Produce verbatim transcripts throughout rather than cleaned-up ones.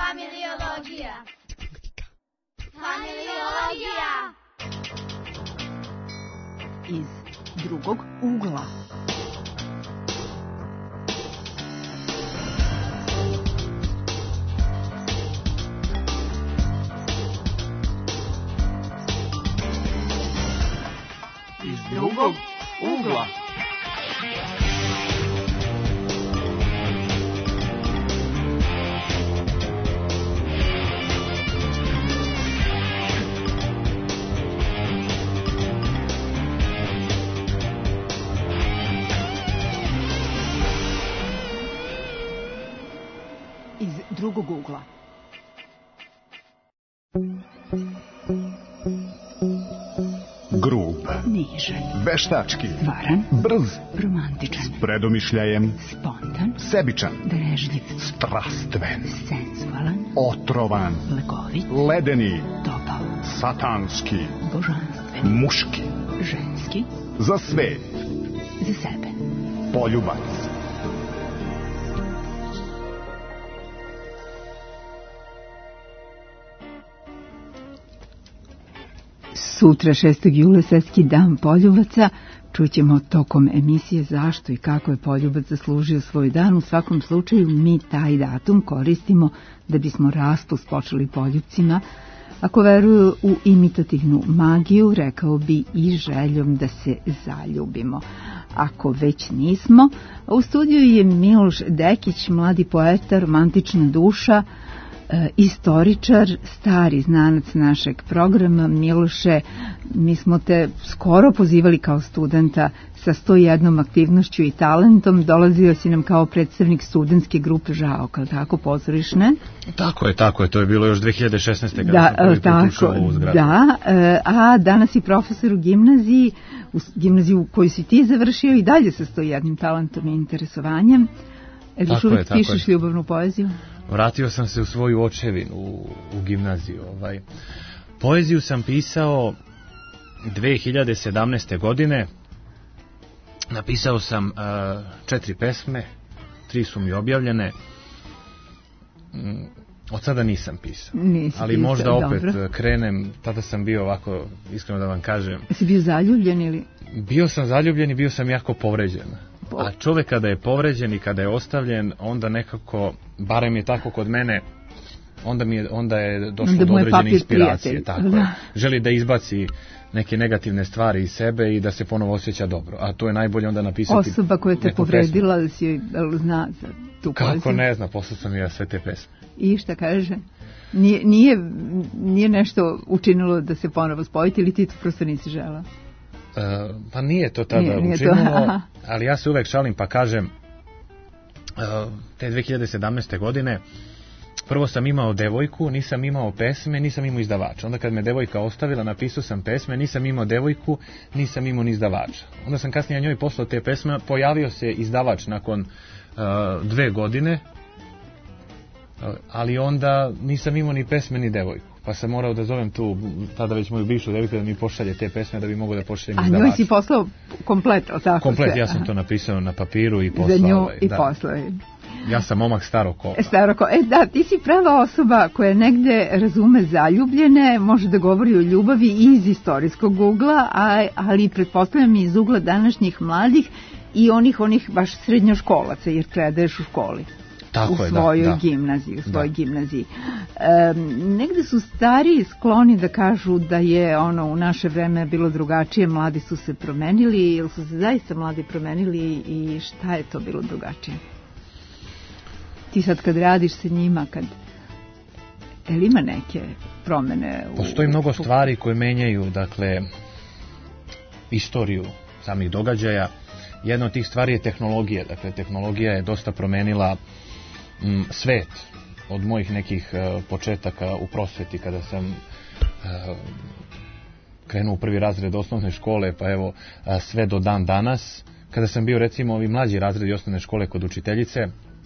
Familiologija. Familiologija. Iz drugog ugla. Iz drugog ugla. Iz drugog ugla. Grub, Nežan, veštački, varan, brz, romantičan, s predomišljajem, spontan, sebičan, darežljiv, strastven, senzualan, otrovan, legovit, ledeni, topao, satanski, božanstven, muški, ženski, za svet, za sebe. poljubac. Sutra, šestog jula, Svetski dan poljubaca. Čućemo tokom emisije zašto i kako je poljubac zaslužio svoj dan. U svakom slučaju mi taj datum koristimo da bismo raspust počeli poljubcima. Ako veruju u imitativnu magiju, rekao bi i željom da se zaljubimo. Ako već nismo, u studiju je Miloš Dekić, mladi poeta, romantična duša, istoričar, stari znanac našeg programa. Miloše, mi smo te skoro pozivali kao studenta sa sto jednom aktivnošću i talentom. Dolazio si nam kao predstavnik studentske grupe Žaok, ali tako, pozorišne? Tako je, tako je, to je bilo još dve hiljade šesnaeste. kada Da, sam prvi tako, put ušao u ovu zgradu. da, a danas si profesor u gimnaziji, u gimnaziju koju si ti završio i dalje sa sto jednim talentom i interesovanjem. E, još uvijek pišeš ljubavnu poeziju? Vratio sam se u svoju očevinu, u, u gimnaziju. Ovaj. Poeziju sam pisao dve hiljade sedamnaeste. godine. Napisao sam uh, četiri pesme, tri su mi objavljene. Mm, od sada nisam pisao. Nisi ali pisao, možda opet dobro. krenem, tada sam bio ovako, iskreno da vam kažem. Si bio zaljubljen ili? Bio sam zaljubljen i bio sam jako povređen. A čovjek kada je povređen i kada je ostavljen, onda nekako, barem je tako kod mene, onda, mi je, onda je došlo onda do određene inspiracije. Tako je. Želi da izbaci neke negativne stvari iz sebe i da se ponovo osjeća dobro. A to je najbolje onda napisati. Osoba koja te povredila, da si zna za tu poeziju? Kako ne zna, poslao sam ja sve te pesme. I šta kaže? Nije, nije, nije nešto učinilo da se ponovo spojiti ili ti to prosto nisi žela? Uh, pa nije to tada nije, nije učinilo, to. Ali ja se uvek šalim pa kažem, uh, te dve hiljade sedamnaeste. godine, prvo sam imao devojku, nisam imao pesme, nisam imao izdavača. Onda kad me devojka ostavila, napisao sam pesme, nisam imao devojku, nisam imao ni izdavača. Onda sam kasnije njoj poslao te pesme, pojavio se izdavač nakon uh, dve godine, uh, ali onda nisam imao ni pesme ni devojku. Pa sam morao da zovem tu, tada već moju bivšu devojku da mi pošalje te pesme da bi mogo da pošaljem izdavača. A njoj si poslao komplet, o tako? Komplet, sve. ja sam to napisao na papiru i poslao. Za nju ovaj, i da. poslao. Ja sam momak starog kola. Staro kola. E da, ti si prava osoba koja negde razume zaljubljene, može da govori o ljubavi iz istorijskog ugla, a, ali pretpostavljam i iz ugla današnjih mladih i onih, onih baš srednjoškolaca, jer predaješ u školi. Tako u je, svojoj da, da. gimnaziji, u svojoj da. gimnaziji. E, negde su stariji skloni da kažu da je ono u naše vreme bilo drugačije, mladi su se promenili, ili su se zaista mladi promenili i šta je to bilo drugačije? Ti sad kad radiš sa njima, kad je li ima neke promene? U... Postoji mnogo stvari koje menjaju, dakle, istoriju samih događaja. Jedna od tih stvari je tehnologija. Dakle, tehnologija je dosta promenila m, svet od mojih nekih uh, početaka u prosveti kada sam uh, krenuo u prvi razred osnovne škole, pa evo uh, sve do dan danas. Kada sam bio recimo ovi mlađi razredi osnovne škole kod učiteljice,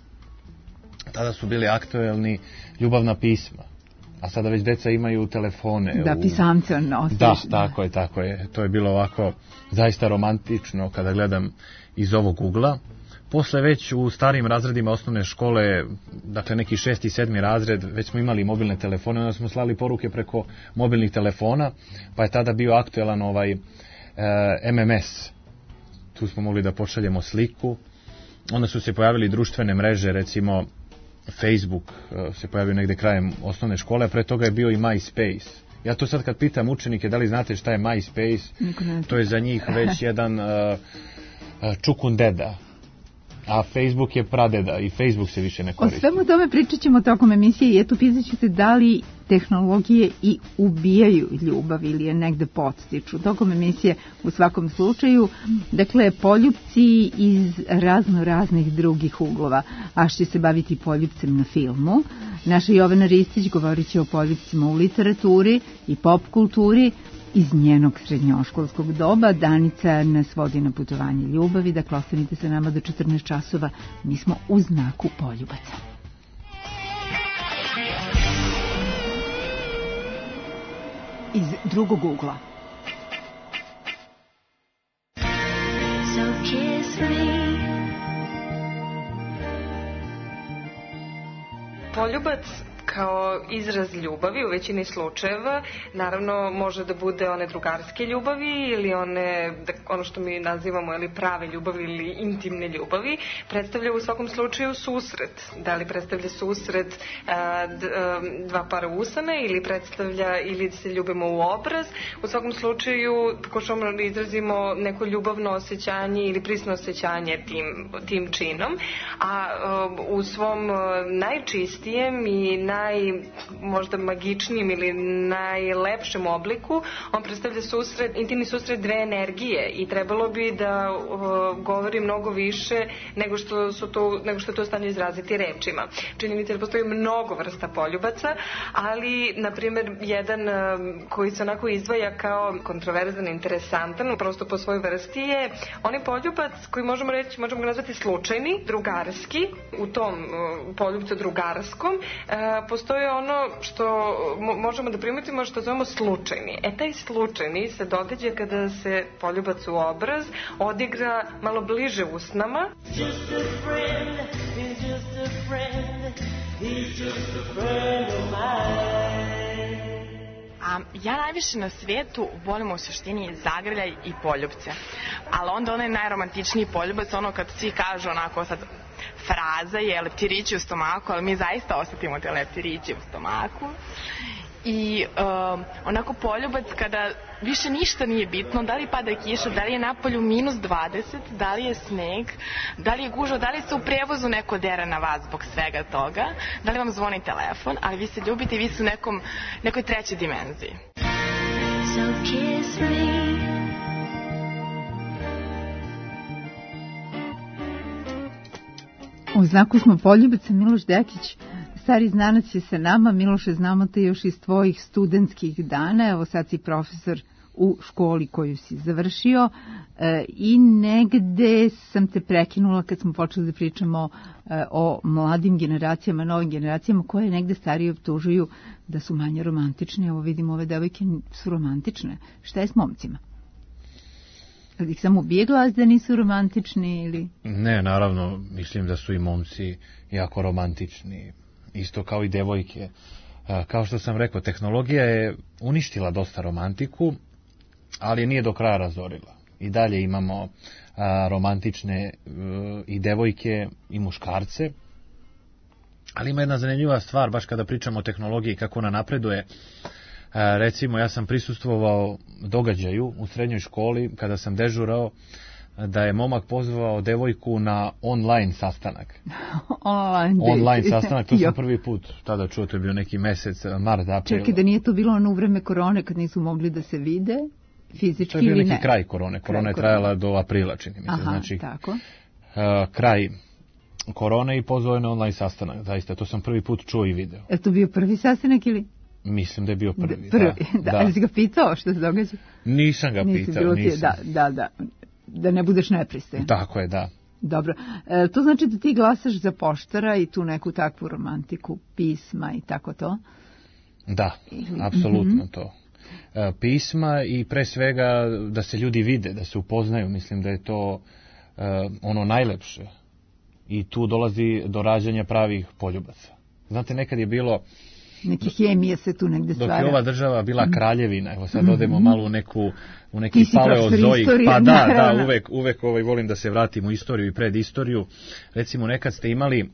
tada su bili aktuelni ljubavna pisma. A sada već deca imaju telefone. Da, u... pisamce nosiš. Da, tako je, tako je. To je bilo ovako zaista romantično kada gledam iz ovog ugla. Posle već u starijim razredima osnovne škole, dakle neki šesti i sedmi razred, već smo imali mobilne telefone, onda smo slali poruke preko mobilnih telefona, pa je tada bio aktuelan ovaj e, M M S. Tu smo mogli da pošaljemo sliku. Onda su se pojavili društvene mreže, recimo Facebook e, se pojavio negde krajem osnovne škole, a pre toga je bio i MySpace. Ja to sad kad pitam učenike da li znate šta je MySpace, to je za njih već jedan uh, čukundeda, a Facebook je pradeda i Facebook se više ne koristi. O svemu tome pričat ćemo tokom emisije i eto pitat ću te da li tehnologije i ubijaju ljubav ili je negde podstiču. Tokom emisije u svakom slučaju, dakle, poljupci iz razno raznih drugih uglova. Aš će se baviti poljupcem na filmu. Naša Jovana Ristić govorit će o poljupcima u literaturi i pop kulturi iz njenog srednjoškolskog doba. Danica nas vodi na putovanje ljubavi. Dakle, ostanite sa nama do četrnaest časova. Mi smo u znaku poljubaca. Iz drugog ugla. So kiss me. Poljubac kao izraz ljubavi u većini slučajeva naravno može da bude one drugarske ljubavi ili one, ono što mi nazivamo ili prave ljubavi ili intimne ljubavi, predstavlja u svakom slučaju susret. Da li predstavlja susret a, d, a, dva para usana ili predstavlja ili se ljubimo u obraz. U svakom slučaju pokušamo da izrazimo neko ljubavno osjećanje ili prisno osjećanje tim, tim činom, a, a u svom najčistijem i naj možda magičnijem ili najlepšem obliku on predstavlja susret, intimni susret dve energije i trebalo bi da uh, govori mnogo više nego što, su to, nego što je to stanje izraziti rečima. Čini mi se da postoji mnogo vrsta poljubaca, ali na primjer jedan uh, koji se onako izdvaja kao kontroverzan, interesantan, prosto po svojoj vrsti je onaj poljubac koji možemo reći, možemo ga nazvati slučajni, drugarski. U tom uh, poljubcu drugarskom uh, postoji ono što možemo da primetimo što zovemo slučajni. E, taj slučajni se događa kada se poljubac u obraz odigra malo bliže usnama. A ja najviše na svijetu volim u suštini zagrljaj i poljubce. Ali onda onaj najromantičniji poljubac, ono kad svi kažu onako sad fraza je leptirići u stomaku, ali mi zaista osjetimo te leptirići u stomaku. I um, onako poljubac kada više ništa nije bitno, da li pada kiša, da li je napolju minus dvadeset, da li je sneg, da li je gužva, da li se u prevozu neko dere na vas zbog svega toga, da li vam zvoni telefon, ali vi se ljubite i vi ste u nekom, nekoj trećoj dimenziji. So kiss me. U znaku smo poljubaca. Miloš Dekić, stari znanac je sa nama. Miloše, znamo te još iz tvojih studentskih dana. Evo sad si profesor u školi koju si završio e, i negde sam te prekinula kad smo počeli da pričamo e, o mladim generacijama, novim generacijama koje negde stariji optužuju da su manje romantične. Evo vidimo, ove devojke su romantične. Šta je s momcima? Ih samo ubije glas da nisu romantični ili... Ne, naravno, mislim da su i momci jako romantični, isto kao i devojke. Kao što sam rekao, tehnologija je uništila dosta romantiku, ali je nije do kraja razorila. I dalje imamo romantične i devojke i muškarce, ali ima jedna zanimljiva stvar, baš kada pričamo o tehnologiji, kako ona napreduje. Recimo, ja sam prisustvovao događaju u srednjoj školi kada sam dežurao da je momak pozvao devojku na online sastanak. online, online sastanak, to sam prvi put tada čuo, to je bio neki mesec, mart, april. Čekaj, da nije to bilo ono u vreme korone kad nisu mogli da se vide fizički ili ne? To je bio neki kraj korone, korona je trajala do aprila, čini mi se. Aha, znači, tako. Uh, kraj korone i pozvao je na online sastanak, zaista, to sam prvi put čuo i video. Je to bio prvi sastanak ili... Mislim da je bio prvi. Prvi, da. da. Ali si ga pitao što se događa? Nisam ga Nisi pitao, nisam. Da, da, da, da ne budeš nepristojan. Tako je, da. Dobro, e, to znači da ti glasaš za poštara i tu neku takvu romantiku, pisma i tako to? Da, apsolutno mm-hmm. to. E, pisma i pre svega da se ljudi vide, da se upoznaju, mislim da je to e, ono najlepše i tu dolazi do rađanja pravih poljubaca. Znate, nekad je bilo... Neke hemije se tu negde stvara. Dok je ova država bila kraljevina, evo sad odemo malo u, neku, u neki paleozoik, pa da, da, uvek, uvek ovaj, volim da se vratim u istoriju i pred istoriju. Recimo, nekad ste imali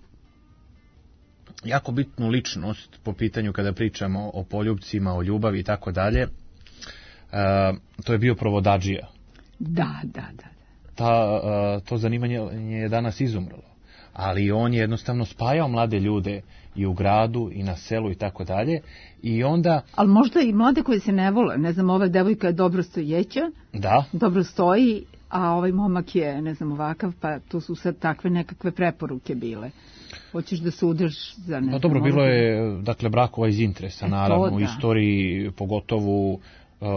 jako bitnu ličnost po pitanju kada pričamo o poljubcima, o ljubavi i tako dalje. To je bio provodadžija. Da, da, da. Ta, to zanimanje je danas izumrlo. Ali on je jednostavno spajao mlade ljude i u gradu i na selu i tako dalje. I onda... Ali možda i mlade koje se ne vole. Ne znam, ova devojka je dobro stojeća. Da. Dobro stoji, a ovaj momak je, ne znam, ovakav, pa to su sad takve nekakve preporuke bile. Hoćeš da sudaš za ne... Pa dobro, bilo je, dakle, brakova iz interesa, e, naravno, u istoriji, pogotovo uh,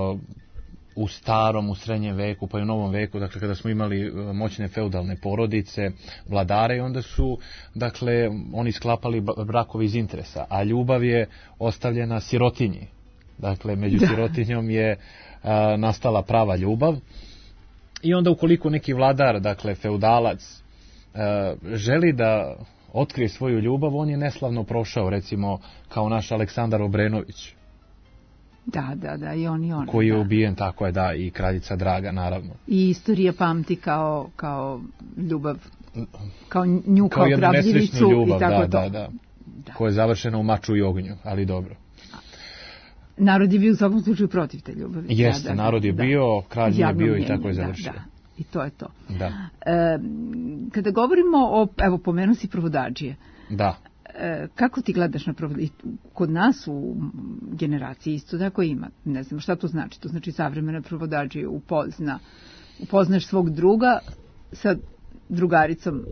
u starom, u srednjem veku, pa i u novom veku, dakle, kada smo imali moćne feudalne porodice, vladare, i onda su, dakle, oni sklapali brakove iz interesa, a ljubav je ostavljena sirotinji. Dakle, među da. sirotinjom je a, nastala prava ljubav. I onda ukoliko neki vladar, dakle, feudalac, a, želi da otkrije svoju ljubav, on je neslavno prošao, recimo, kao naš Aleksandar Obrenović. Da, da, da, i on i on. Koji je da. ubijen, tako je, da, i kraljica Draga, naravno. I istorija pamti kao, kao ljubav, kao nju, kao, kao grabljivicu ljubav, i tako da, to. Da, da, da, koja je završena u maču i ognju, ali dobro. Narod je bio u svakom slučaju protiv te ljubavi. Jeste, da, da, narod je da, bio, kralj je bio i tako je završeno. Da, da. I to je to. Da. E, kada govorimo o, evo, pomenu si provodadžije. Da. E, kako ti gledaš na provodadžije? Kod nas u generaciji isto tako ima. Ne znam šta to znači. To znači savremena provodadžije upozna. Upoznaš svog druga sa drugaricom.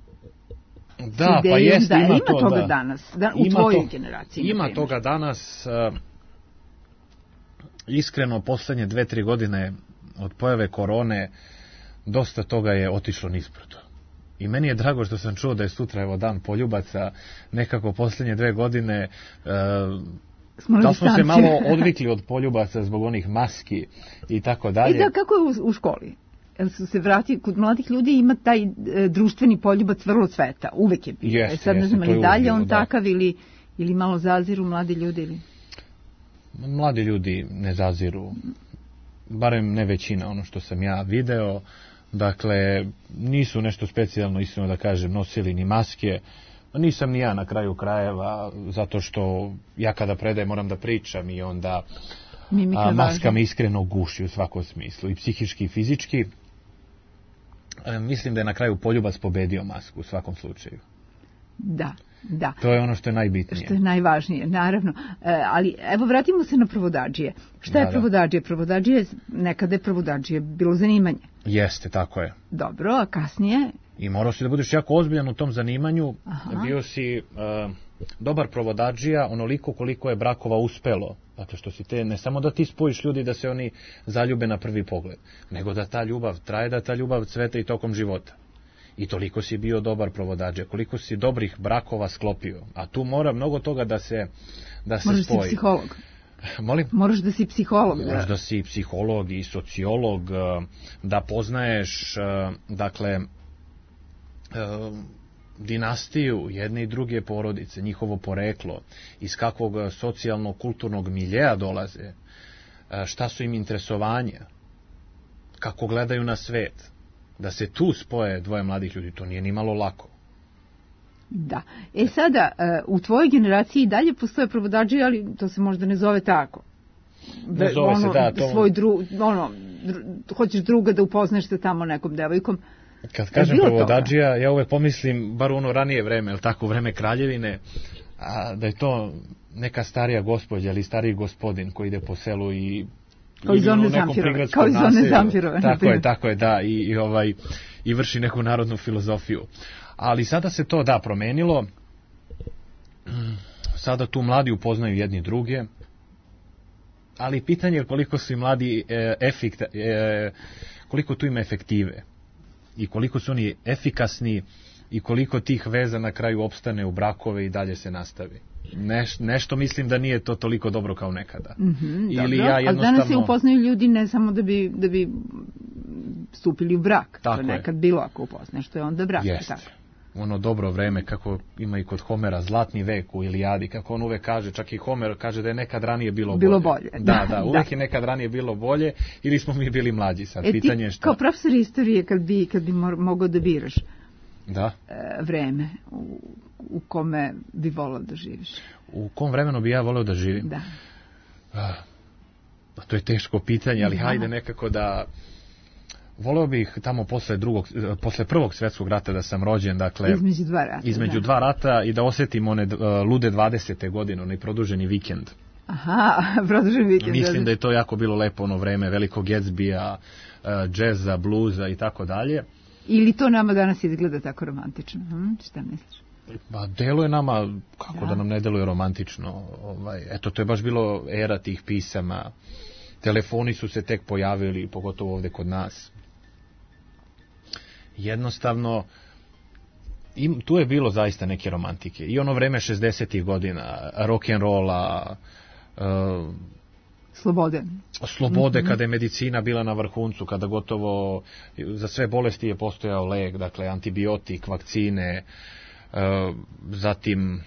Da, pa jeste, da, ima, ima to, toga da. danas. Da, u ima tvojoj to, generaciji. Ima toga danas. Uh, iskreno, poslednje dve, tri godine od pojave korone, dosta toga je otišlo nizbrdo. I meni je drago što sam čuo da je sutra, evo, dan poljubaca, nekako posljednje dve godine, uh, da smo se malo odvikli od poljubaca zbog onih maski i tako dalje. I da, kako je u, u školi? Jel su se vratili, kod mladih ljudi ima taj e, društveni poljubac vrlo cveta, uvek je bio. Jeste, e sad ne znam, jeste, ali dalje bilo, on da. takav ili, ili malo zaziru mladi ljudi? Ili... Mladi ljudi ne zaziru, barem ne većina, ono što sam ja video. Dakle, nisu nešto specijalno, iskreno da kažem, nosili ni maske. Nisam ni ja na kraju krajeva, zato što ja kada predajem moram da pričam i onda a, maska me iskreno guši u svakom smislu, i psihički i fizički. E, mislim da je na kraju poljubac pobedio masku u svakom slučaju. Da, da. To je ono što je najbitnije. Što je najvažnije, naravno. E, ali evo, vratimo se na provodadžije. Šta da, je provodadžije? Provodadžije, nekada je provodadžije bilo zanimanje. Jeste, tako je. Dobro, a kasnije? I morao si da budeš jako ozbiljan u tom zanimanju. Aha. Bio si uh, dobar provodadžija onoliko koliko je brakova uspelo. Dakle, što si te, ne samo da ti spojiš ljudi da se oni zaljube na prvi pogled, nego da ta ljubav traje, da ta ljubav cveta i tokom života. I toliko si bio dobar provodadžija, koliko si dobrih brakova sklopio. A tu mora mnogo toga da se, da se Moraš spoji. Moraš si psiholog. Molim? Moraš da si psiholog. Moraš da. da si psiholog i sociolog, da poznaješ, dakle, dinastiju jedne i druge porodice, njihovo poreklo, iz kakvog socijalno-kulturnog miljeja dolaze, šta su im interesovanja, kako gledaju na svet. Da se tu spoje dvoje mladih ljudi, to nije ni malo lako. Da. E sada, u tvojoj generaciji i dalje postoje provodadžije, ali to se možda ne zove tako. Ne zove ono, se, da. To... Svoj dru, ono, dru, hoćeš druga da upoznaš se tamo nekom devojkom. Kad kažem provodadžija, toga? Ja uvek pomislim, bar u ono ranije vreme, ili tako, u vreme kraljevine, a, da je to neka starija gospođa ili stariji gospodin koji ide po selu i kao iz one Zamfirove, kao iz one Zamfirove. Tako je, tako je, da, i, i, ovaj, i vrši neku narodnu filozofiju. Ali sada se to, da, promenilo. Sada tu mladi upoznaju jedni druge, ali pitanje je koliko su i mladi e, efekt, e, koliko tu ima efektive i koliko su oni efikasni i koliko tih veza na kraju opstane u brakove i dalje se nastavi. Neš, nešto mislim da nije to toliko dobro kao nekada. Mm-hmm, Ili dobro. Ja jednostavno... A danas se upoznaju ljudi ne samo da bi, da bi stupili u brak. Tako to je nekad bilo ako upoznaš, to je onda brak. Jeste. ono dobro vreme, kako ima i kod Homera zlatni vek u Ilijadi, kako on uvek kaže, čak i Homer kaže da je nekad ranije bilo, bilo bolje. bolje. Da, da, uvek da. je nekad ranije bilo bolje, ili smo mi bili mlađi sad. E, pitanje je šta. Kao profesor istorije, kad bi, kad bi mogao da biraš da. E, vreme u, u kome bi volao da živiš? U kom vremenu bi ja voleo da živim? Da. A, to je teško pitanje, ali da. Hajde nekako da... Voleo bih tamo posle drugog, posle prvog svjetskog rata da sam rođen, dakle... Između dva rata. Između da. dva rata i da osjetim one uh, lude dvadesete godine, onaj produženi vikend. Aha, produženi vikend. Mislim da je to jako bilo lepo ono vreme velikog Gatsbya, uh, džeza, bluza i tako dalje. Ili to nama danas izgleda tako romantično? Hm? Šta misliš? Pa deluje nama, kako da, da nam ne deluje romantično. Ovaj, eto, to je baš bilo era tih pisama. Telefoni su se tek pojavili, pogotovo ovde kod nas. Jednostavno, im, tu je bilo zaista neke romantike. I ono vreme šezdesetih godina, rock'n'rolla, uh, slobode. Slobode, mm-hmm. kada je medicina bila na vrhuncu, kada gotovo za sve bolesti je postojao lek, dakle antibiotik, vakcine, uh, zatim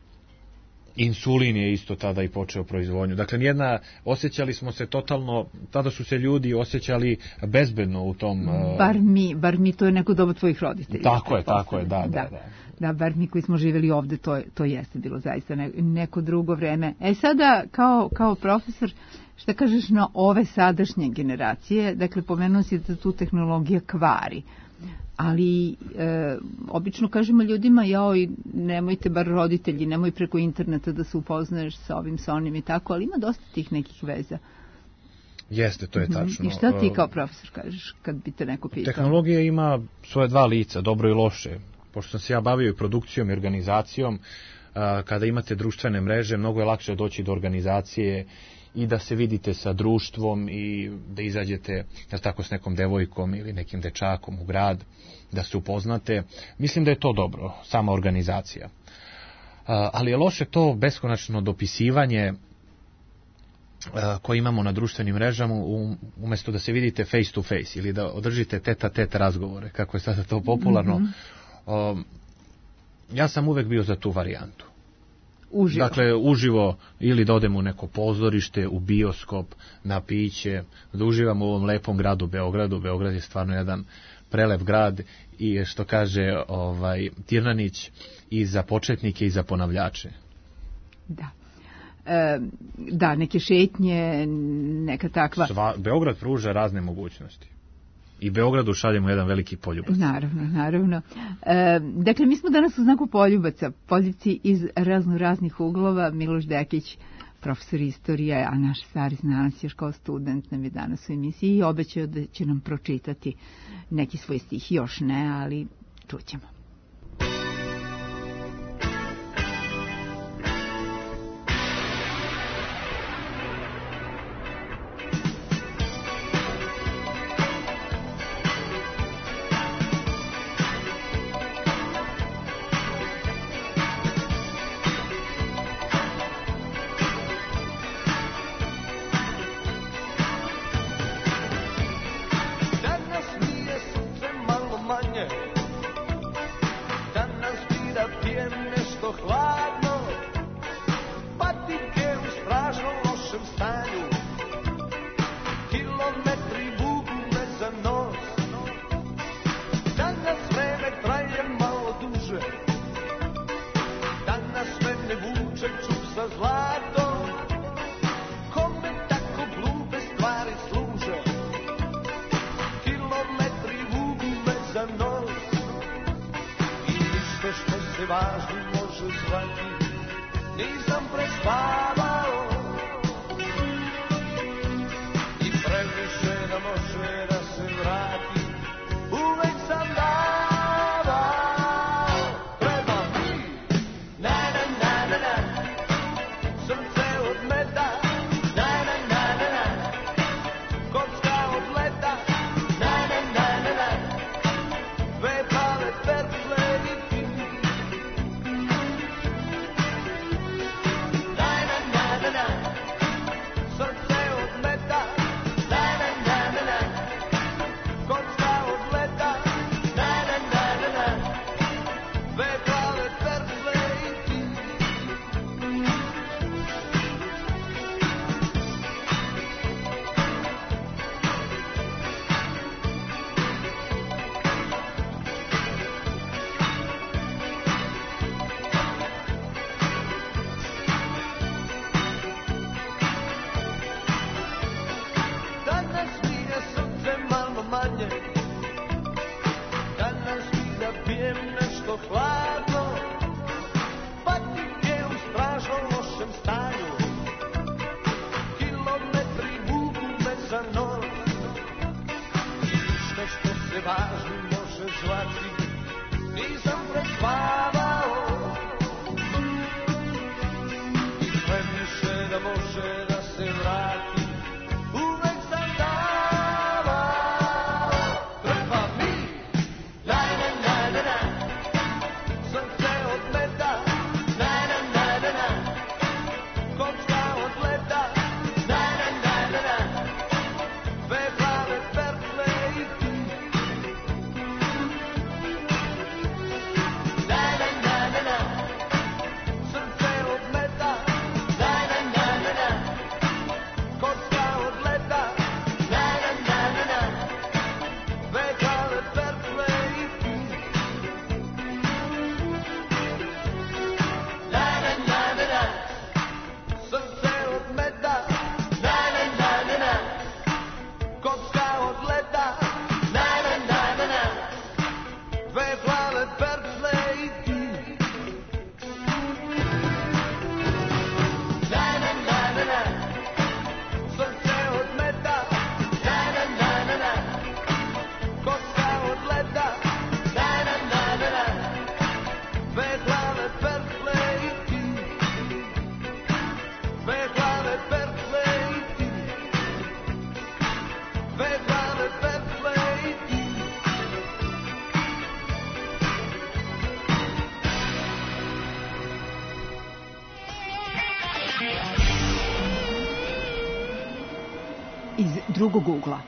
insulin je isto tada i počeo proizvodnju. Dakle, nijedna, osjećali smo se totalno, tada su se ljudi osjećali bezbedno u tom... Bar mi, bar mi, to je neko doba tvojih roditelja. Tako je, tako je, da, da, da. Da, da bar mi koji smo živjeli ovde, to, to jeste bilo zaista ne, neko drugo vreme. E sada, kao, kao profesor, šta kažeš na ove sadašnje generacije? Dakle, pomenuo si da tu tehnologija kvari. Ali e, obično kažemo ljudima, joj, nemojte, bar roditelji, nemoj preko interneta da se upoznaješ sa ovim, sa onim i tako, ali ima dosta tih nekih veza. Jeste, to je tačno. I šta ti kao profesor kažeš kad bi te neko pitao? Tehnologija ima svoje dva lica, dobro i loše. Pošto sam se ja bavio i produkcijom i organizacijom, kada imate društvene mreže, mnogo je lakše doći do organizacije i da se vidite sa društvom i da izađete tako s nekom devojkom ili nekim dečakom u grad, da se upoznate. Mislim da je to dobro, sama organizacija. Ali je loše to beskonačno dopisivanje koje imamo na društvenim mrežama, umjesto da se vidite face to face ili da održite tete-a-tete razgovore, kako je sada to popularno. Mm-hmm. Ja sam uvek bio za tu varijantu. Uživo. Dakle, uživo, ili da odemo u neko pozorište, u bioskop, na piće, da uživamo u ovom lepom gradu Beogradu. Beograd je stvarno jedan prelep grad i što kaže ovaj Tirnanić, i za početnike i za ponavljače. Da. E, da, neke šetnje, neka takva... Sva, Beograd pruža razne mogućnosti. I Beogradu šaljemo jedan veliki poljubac. Naravno, naravno. E, dakle, mi smo danas u znaku poljubaca, poljubci iz razno raznih uglova. Miloš Dekić, profesor istorije, a naš stari znanac još kao student nam je danas u emisiji i obećao da će nam pročitati neki svoj stih. Još ne, ali čućemo. Na Drugog ugla.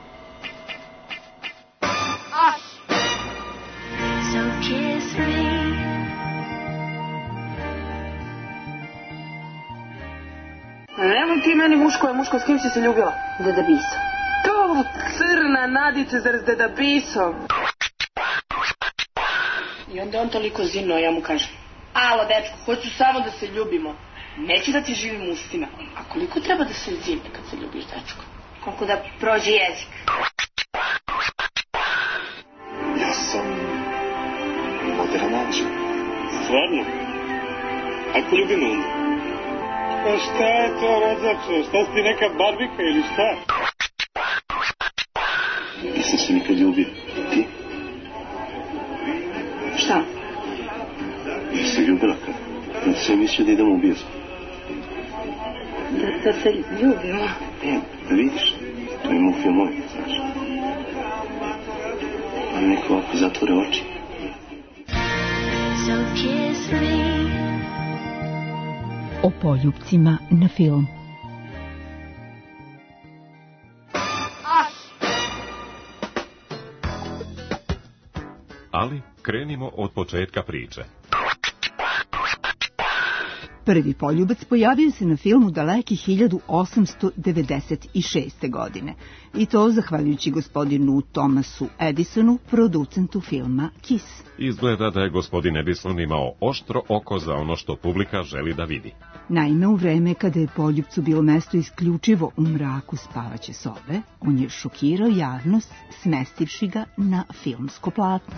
Nemoj ti meni muško je muško, s kim si se ljubila? Deda Biso. To crna nadice, zar s Deda Bisom? I onda on toliko zimno, ja mu kažem: alo, dečko, hoću samo da se ljubimo. Neću da ti živim ustima. A koliko treba da se zimne kad se ljubiš, dečko? Koliko da prođe jezik. Ja sam moderan način. Stvarno? Aj poljubi me onda. Pa šta je to, rođače? Šta si ti, neka barbika ili šta? Nisam se nikad ljubio. Ti? Šta? Nisam ljubila kad. Kad sam mislio da idemo u bioskop. Da, da se ljubimo. E, da vidiš, to ima u filmovima, znaš. Ali neko ovako zatvore oči. O poljupcima na film. Ali krenimo od početka priče. Prvi poljubac pojavio se na filmu daleke hiljadu osamsto devedeset šeste. godine. I to zahvaljujući gospodinu Thomasu Edisonu, producentu filma Kiss. Izgleda da je gospodin Edison imao oštro oko za ono što publika želi da vidi. Naime, u vreme kada je poljupcu bilo mesto isključivo u mraku spavaće sobe, on je šokirao javnost smestivši ga na filmsko platno.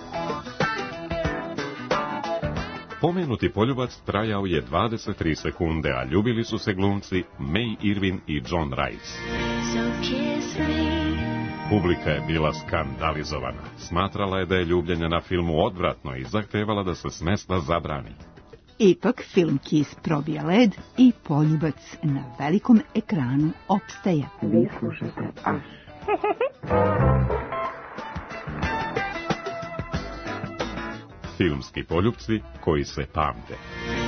Pomenuti poljubac trajao je dvadeset tri sekunde, a ljubili su se glumci May Irvin i John Rice. Publika je bila skandalizovana. Smatrala je da je ljubljenje na filmu odvratno i zahtevala da se smesta zabrani. Ipak, film Kiss probija led i poljubac na velikom ekranu opstaje. Vi slušate Aš. Filmski poljupci koji se pamte.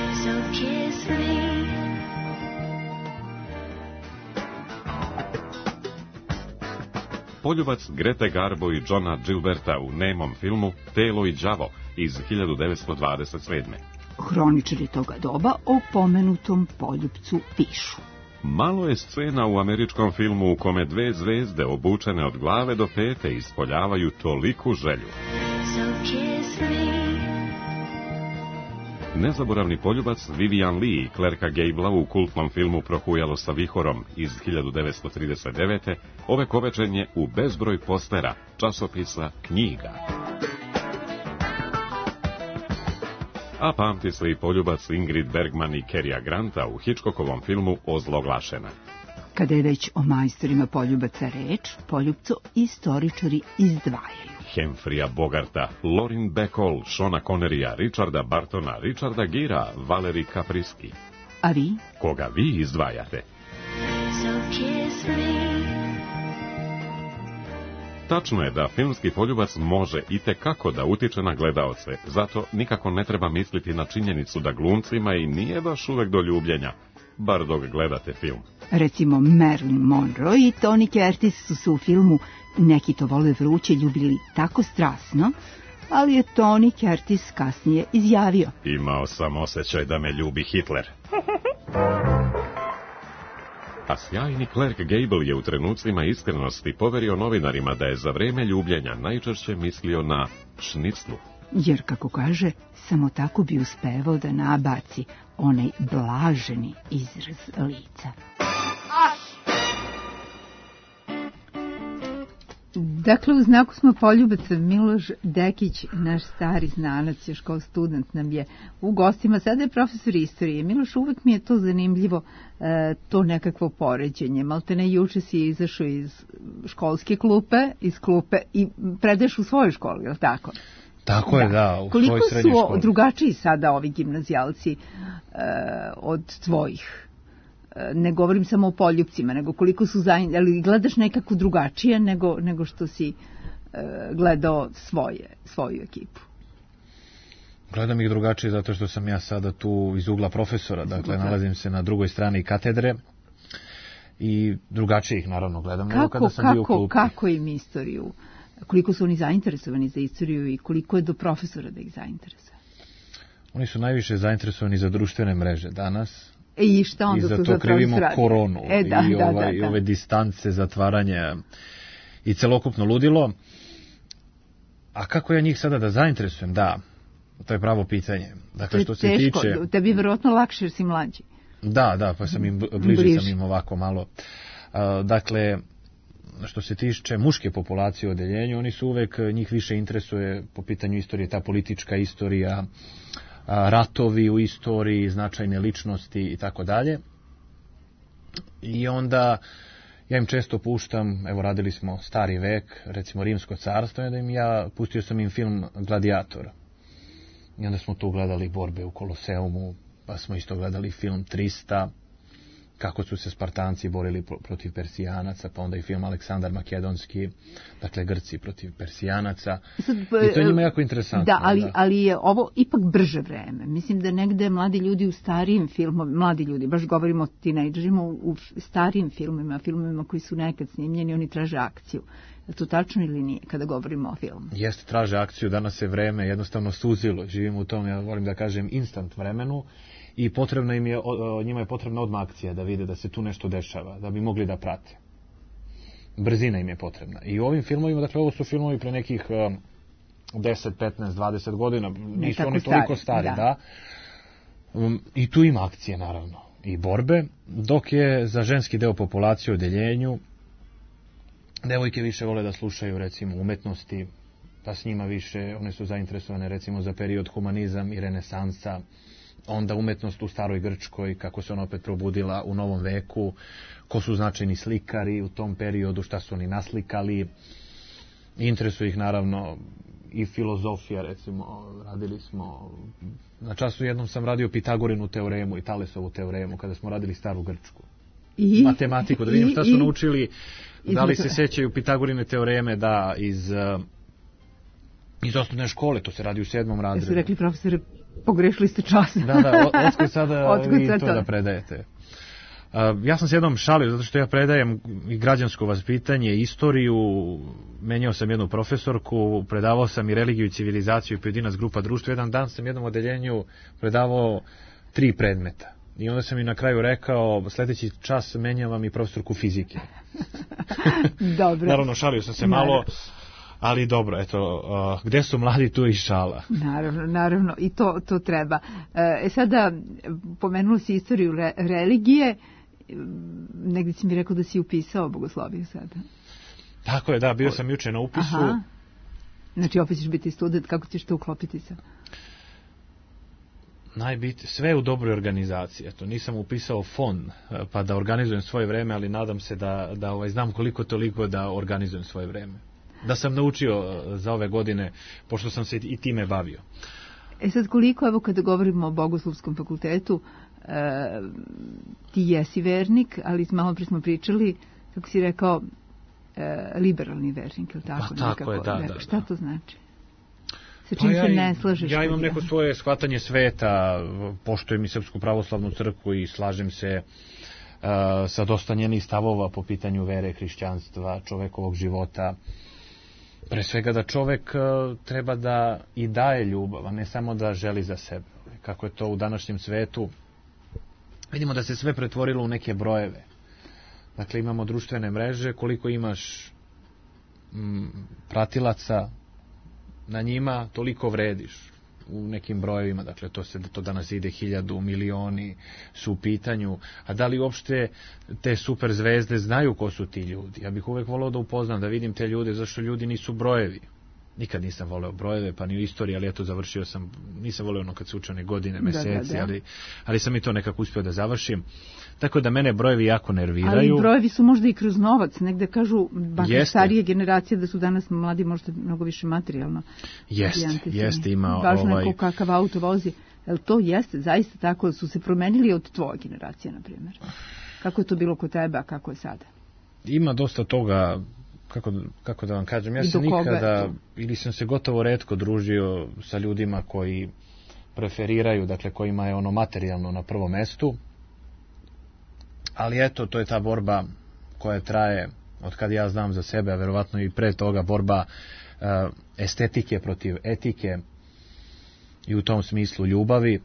Poljubac Grete Garbo i Johna Gilberta u nemom filmu Telo i đavo iz hiljadu devetsto dvadeset sedme. Hroničari toga doba o pomenutom poljupcu pišu. Malo je scena u američkom filmu u kome dve zvezde obučene od glave do pete ispoljavaju toliku želju. Nezaboravni poljubac Vivian Lee i Clarka Gabla u kultnom filmu Prohujalo sa vihorom iz hiljadu devetsto trideset devete. ovekovečen je u bezbroj postera, časopisa, knjiga. A pamti se i poljubac Ingrid Bergman i Kerrya Granta u Hitchcockovom filmu Ozloglašena. Kada je već o majstorima poljubaca reč, poljupco istoričari izdvajaju Hemfrija Bogarta, Lorin Bacall, Shona Connerya, Richarda Bartona, Richarda Gira, Valerie Kapriski. A vi? Koga vi izdvajate? Tačno je da filmski poljubac može i tekako da utiče na gledaoce, zato nikako ne treba misliti na činjenicu da glumcima i nije baš uvek do ljubljenja, bar dok gledate film. Recimo Marilyn Monroe i Tony Curtis su se u filmu Neki to vole vruće ljubili tako strasno, ali je Tony Curtis kasnije izjavio: Imao sam osjećaj da me ljubi Hitler. A sjajni Clark Gable je u trenucima iskrenosti poverio novinarima da je za vreme ljubljenja najčešće mislio na šniclu. Jer, kako kaže, samo tako bi uspevao da nabaci onaj blaženi izraz lica. Dakle, u znaku smo poljubaca. Miloš Dekić, naš stari znanac, još kao student nam je u gostima, sada je profesor istorije. Miloš, uvek mi je to zanimljivo, to nekakvo poređenje. Maltene, juče si izašao iz školske klupe, iz klupe i predeš u svojoj školi, je li tako? Tako da. je, da, u Koliko svoj srednjoj školi. Koliko su drugačiji sada ovi gimnazijalci uh, od tvojih? Uh, ne govorim samo o poljupcima, nego koliko su zain... ali gledaš nekako drugačije nego, nego što si uh, gledao svoje, svoju ekipu? Gledam ih drugačije zato što sam ja sada tu iz ugla profesora, dakle nalazim se na drugoj strani katedre i drugačije ih naravno gledam kako, nego kada sam kako, bio u klupi. Kako im istoriju? Koliko su oni zainteresovani za istoriju i koliko je do profesora da ih zainteresuje? Oni su najviše zainteresovani za društvene mreže danas. I šta onda I za to to krivimo koronu e, da, i, da, ovaj, da, da. i ove distance, zatvaranje i celokupno ludilo. A kako ja njih sada da zainteresujem? Da, to je pravo pitanje. Dakle, što se teško. tiče... Tebi je vjerojatno lakše jer si mlađi. Da, da, pa sam im bliže, bliže. sam im ovako malo. Uh, dakle, što se tiče muške populacije u odeljenju, oni su uvek, njih više interesuje po pitanju istorije, ta politička istorija, ratovi u istoriji, značajne ličnosti i tako dalje. I onda ja im često puštam, evo radili smo Stari vek, recimo Rimsko carstvo, i da im ja pustio sam im film Gladiator. I onda smo tu gledali borbe u Koloseumu, pa smo isto gledali film trista, kako su se Spartanci borili protiv Persijanaca, pa onda i film Aleksandar Makedonski, dakle Grci protiv Persijanaca. Sad, i to je njima jako interesantno. Da, ali, da. ali je ovo ipak brže vreme. Mislim da negde mladi ljudi u starijim filmovima, mladi ljudi, baš govorimo o tinejdžerima, u starijim filmovima, filmovima koji su nekad snimljeni, oni traže akciju. Je to tačno ili nije kada govorimo o filmu? Jeste, traže akciju, danas se vreme jednostavno suzilo. Živimo u tom, ja volim da kažem, instant vremenu. I potrebno im je, njima je potrebna odmah akcija da vide da se tu nešto dešava, da bi mogli da prate. Brzina im je potrebna. I u ovim filmovima, dakle, ovo su filmovi pre nekih deset, petnaest, dvadeset godina, nisu oni toliko stari, da. da. Um, I tu ima akcije, naravno, i borbe, dok je za ženski deo populacije u odeljenju, devojke više vole da slušaju, recimo, umetnosti, pa s njima više, one su zainteresovane, recimo, za period humanizam i renesansa, onda umetnost u staroj Grčkoj, kako se ona opet probudila u novom veku, ko su značajni slikari u tom periodu, šta su oni naslikali. Interesuje ih naravno i filozofija, recimo, radili smo, na času jednom sam radio Pitagorinu teoremu i Talesovu teoremu, kada smo radili staru Grčku. I? Matematiku, da vidim šta su I? naučili, da li se sećaju Pitagorine teoreme, da, iz... iz osnovne škole, to se radi u sedmom razredu. Ja su rekli, profesore, pogrešili ste čas. Da, da, otkud sada vi to da predajete. Uh, ja sam se jednom šalio, zato što ja predajem i građansko vaspitanje, istoriju, menjao sam jednu profesorku, predavao sam i religiju i civilizaciju i pojedinac grupa društva. Jedan dan sam jednom odeljenju predavao tri predmeta. I onda sam i na kraju rekao, sljedeći čas menjavam i profesorku fizike. Dobro. Naravno, šalio sam se malo... Ali dobro, eto, uh, gde su mladi, tu i šala. Naravno, naravno, i to, to treba. E sada, pomenula si istoriju re, religije, negdje si mi rekao da si upisao bogosloviju sada. Tako je, da, bio sam juče na upisu. Aha. Znači, opet ćeš biti student, kako ćeš to uklopiti sa? Najbit, sve u dobroj organizaciji. Eto, nisam upisao fon, pa da organizujem svoje vreme, ali nadam se da, da ovaj, znam koliko toliko da organizujem svoje vreme. Da sam naučio za ove godine, pošto sam se i time bavio. E sad, koliko, evo kada govorimo o Bogoslovskom fakultetu, e, ti jesi vernik, ali malo pre smo pričali, kako si rekao, e, liberalni vernik, ili tako? Pa tako je, da, da. Šta to znači? Sa čim pa se ja, ne slažeš? Ja imam neko svoje shvatanje sveta, poštujem i Srpsku pravoslavnu crkvu i slažem se uh, sa dosta njenih stavova po pitanju vere, hrišćanstva, čovekovog života. Pre svega da čovek uh, treba da i daje ljubav, a ne samo da želi za sebe. Kako je to u današnjem svetu, vidimo da se sve pretvorilo u neke brojeve. Dakle, imamo društvene mreže, koliko imaš m, pratilaca na njima, toliko vrediš u nekim brojevima. Dakle, to se to danas ide hiljadu, milioni su u pitanju. A da li uopšte te super zvezde znaju ko su ti ljudi? Ja bih uvek volao da upoznam, da vidim te ljude, zašto ljudi nisu brojevi. nikad nisam voleo brojeve, pa ni u istoriji, ali eto završio sam, nisam voleo ono kad se uče one godine, meseci, da, da, da. Ali, ali sam i to nekako uspio da završim. Tako da mene brojevi jako nerviraju. Ali brojevi su možda i kroz novac, negde kažu bakar starije generacije da su danas mladi možda mnogo više materijalno. Jeste, jeste ima važno ovaj... je ko kakav auto vozi. Jel to jeste zaista tako, su se promenili od tvoje generacije, na primjer? Kako je to bilo kod tebe, a kako je sada? Ima dosta toga, kako, kako da vam kažem, ja sam nikada, ili sam se gotovo retko družio sa ljudima koji preferiraju, dakle kojima je ono materijalno na prvom mestu, ali eto, to je ta borba koja traje od kad ja znam za sebe, a verovatno i pre toga borba uh, estetike protiv etike i u tom smislu ljubavi.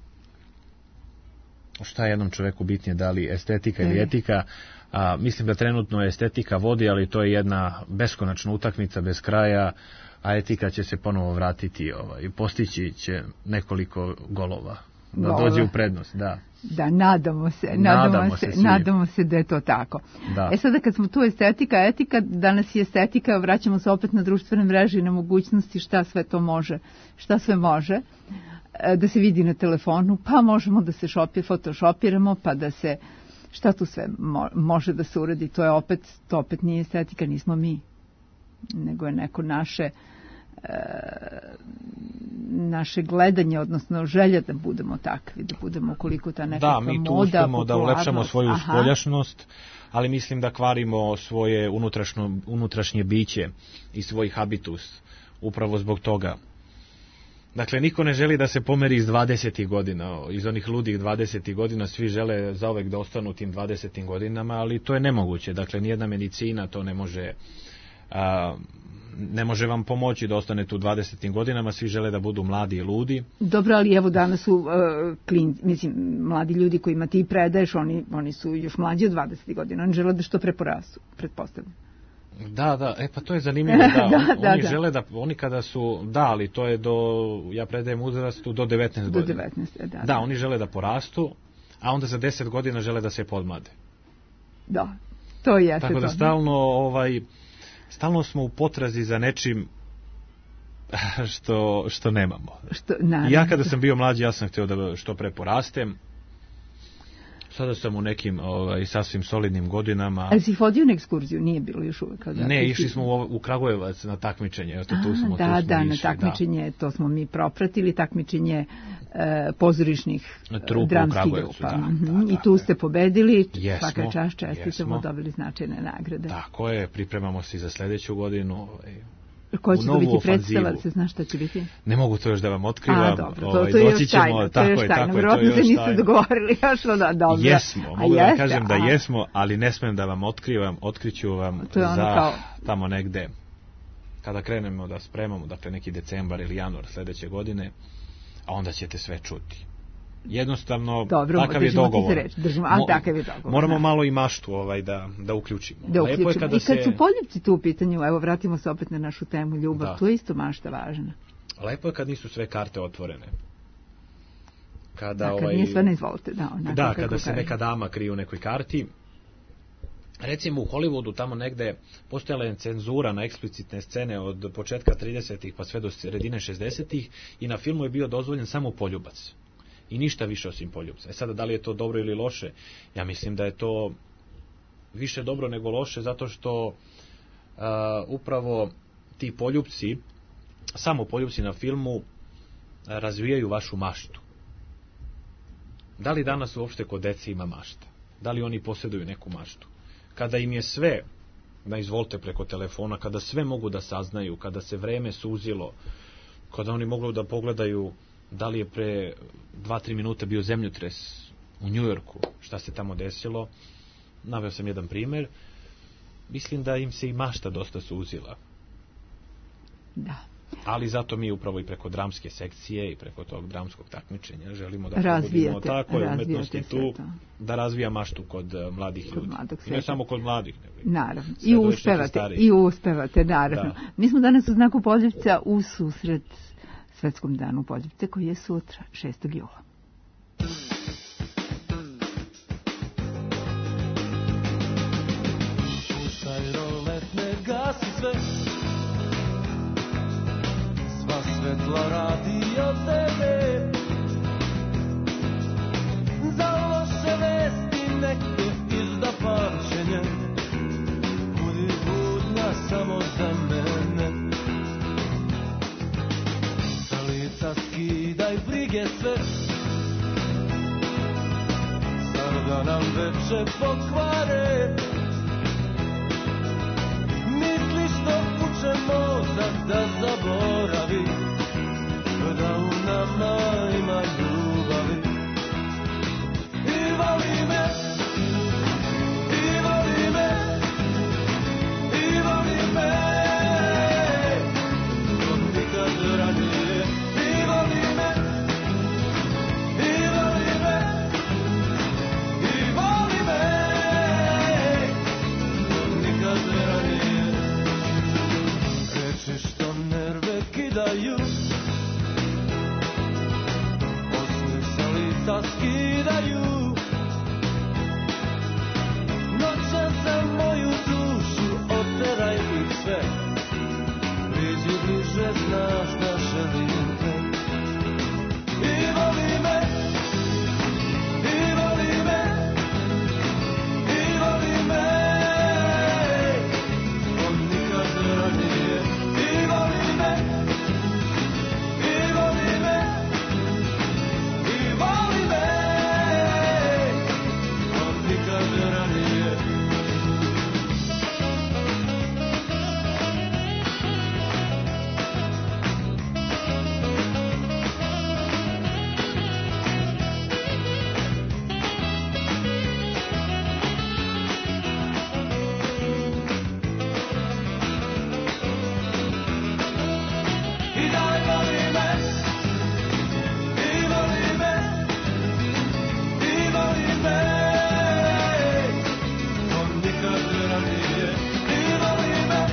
Šta je jednom čoveku bitnije, da li estetika ili etika? A, mislim da trenutno estetika vodi, ali to je jedna beskonačna utakmica bez kraja, a etika će se ponovo vratiti ovaj, i postići će nekoliko golova da Golova. dođe u prednost. Da. Da, nadamo se, nadamo, nadamo se, se nadamo se da je to tako. Da. E sada kad smo tu estetika, etika, danas je estetika, vraćamo se opet na društvene mreže i na mogućnosti šta sve to može, šta sve može da se vidi na telefonu, pa možemo da se šopi, photoshopiramo, pa da se, šta tu sve mo, može da se uradi, to je opet, to opet nije estetika, nismo mi, nego je neko naše e, naše gledanje, odnosno želja da budemo takvi, da budemo koliko ta nekakva moda, popularnost. Da, mi tu uspemo da ulepšamo svoju Aha. spoljašnost, ali mislim da kvarimo svoje unutrašnje biće i svoj habitus, upravo zbog toga. Dakle, niko ne želi da se pomeri iz dvadesetih godina, iz onih ludih dvadesetih godina, svi žele zauvek da ostanu tim dvadesetim godinama, ali to je nemoguće. Dakle, nijedna medicina to ne može, a, ne može vam pomoći da ostanete u dvadesetim godinama, svi žele da budu mladi i ludi. Dobro, ali evo danas su uh, klin, mislim, mladi ljudi kojima ti predaješ, oni, oni su još mlađi od dvadeset godina, oni žele da što preporastu, pretpostavljam. Da, da, e pa to je zanimljivo, da, da, da oni da. žele da, oni kada su, da, ali to je do, ja predajem uzrastu do devetnaest godina. Do devetnaest, da, da. Da, oni žele da porastu, a onda za deset godina žele da se podmlade. Da, to je Tako da stalno, ovaj, stalno smo u potrazi za nečim što, što nemamo. Što, naravno. Ja kada sam bio mlađi, ja sam htio da što pre porastem. Sada sam u nekim ovaj, sasvim solidnim godinama. Ali si hodio na ekskurziju? Nije bilo još uvek? Da, ne, išli smo u, u Kragujevac na takmičenje. Eto, tu smo, da, tu smo da, išli, na takmičenje, da. To smo mi propratili, takmičenje e, pozorišnih Trupa dramskih grupa. Da, mm-hmm. da, da, I tu ste pobedili, jesmo, svaka čast, čestitamo, dobili značajne nagrade. Tako je, pripremamo se i za sledeću godinu. Ovaj, Ko će to biti predstava, se zna šta će biti? Ne mogu to još da vam otkrivam. A, dobro, to, ovaj, to je još tajna, to je još tajna. Vjerojatno se niste dogovorili, još da, dobro. Jesmo, mogu da kažem da jesmo, ali ne smem da vam otkrivam, otkriću vam za kao... tamo negde, kada krenemo da spremamo, dakle neki decembar ili januar sledeće godine, a onda ćete sve čuti. Jednostavno, dobro, takav je dogovor. Reč, držimo, ali Mo, takav je dogovor. Moramo da. malo i maštu ovaj, da, da uključimo. Da uključimo. Lepo je kada I kad se... su poljupci tu u pitanju, evo vratimo se opet na našu temu ljubav, da. Tu je isto mašta važna. Lepo je kad nisu sve karte otvorene. Kada, da, kad ovaj, nije sve ne izvolite. Da, da kada se kaže. Neka dama krije u nekoj karti. Recimo u Hollywoodu tamo negde postojala je cenzura na eksplicitne scene od početka tridesetih pa sve do sredine šezdesetih i na filmu je bio dozvoljen samo poljubac. I ništa više osim poljubca. E sada, da li je to dobro ili loše? Ja mislim da je to više dobro nego loše, zato što uh, upravo ti poljubci, samo poljubci na filmu, razvijaju vašu maštu. Da li danas uopšte kod dece ima mašta? Da li oni posjeduju neku maštu? Kada im je sve, da izvolite preko telefona, kada sve mogu da saznaju, kada se vreme suzilo, kada oni mogu da pogledaju da li je pre dva tri minuta bio zemljotres u Njujorku, šta se tamo desilo, naveo sam jedan primer, mislim da im se i mašta dosta suzila. Da. Ali zato mi upravo i preko dramske sekcije i preko tog dramskog takmičenja želimo da razvijate, tako je umetnosti tu, da razvija maštu kod mladih kod ljudi. I ne samo kod mladih. Nego naravno. I uspevate, i uspevate, naravno. Da. Mi smo danas u znaku Poljupca u susret Svetskom danu Poljupce koji je sutra, šestog jula. Puštaj rolet, ne gasi sve, nam veče pokvare. Misliš da puče mozak da zaboravi, da u nama ima ljubavi. I voli me, i voli me, i voli me, od nikad ranije. I voli me, i voli me, i voli me, od nikad ranije. Reči što nerve kidaju, da skidaju, noća za moju dušu, oteraj ih sve, priđi bliže, znaš da želim te. I voli me, i voli me, i voli me, od nikad ranije. I voli me, i voli me, i voli me, od nikad ranije. I daj voli me, i voli me, i voli me, od nikad ranije. I voli me,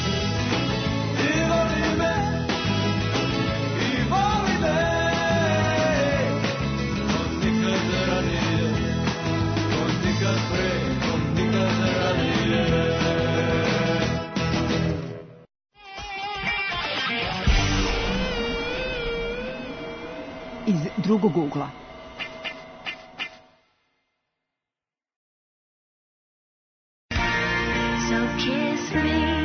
i voli me, i voli me, od nikad ranije, od nikad pre, od nikad ranije. Iz drugog ugla. So kiss me.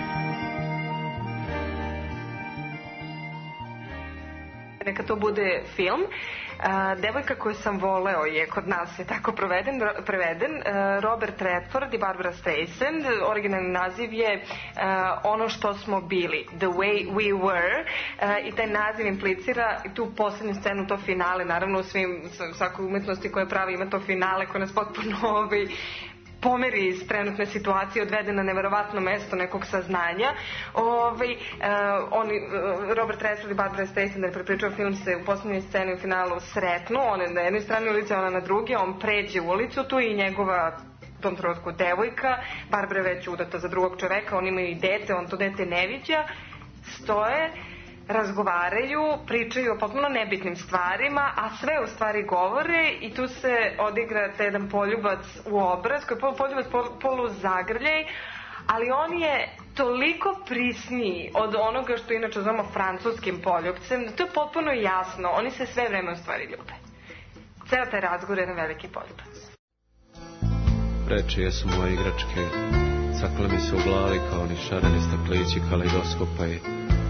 Neka to bude film. Uh, devojka koju sam voleo je kod nas je tako proveden, preveden. Uh, Robert Redford i Barbara Streisand. Originalni naziv je uh, Ono što smo bili, The Way We Were. Uh, I taj naziv implicira i tu poslednju scenu, to finale. Naravno u svim, svakoj umetnosti koje pravi ima to finale koje nas potpuno ovaj, pomeri iz trenutne situacije, odvede na neverovatno mesto nekog saznanja. Ovaj, uh, oni, uh, Robert Redford i Barbara Streisand, da je prepričao film, se u poslednjoj sceni u finalu sretnu, on je na jednoj strani ulice, ona na drugi, on pređe ulicu, tu i njegova u tom trenutku devojka, Barbara je već udata za drugog čoveka, oni imaju i dete, on to dete ne viđa, stoje, razgovaraju, pričaju o potpuno nebitnim stvarima, a sve u stvari govore i tu se odigra taj jedan poljubac u obraz, koji je pol, poljubac pol, polu zagrljaj, ali on je toliko prisniji od onoga što inače zovemo francuskim poljubcem, da to je potpuno jasno, oni se sve vreme u stvari ljube. Ceo taj razgovor je jedan veliki poljubac. Reči jesu moje igračke, cakle mi se u glavi kao ni šareni staklići kaleidoskopa i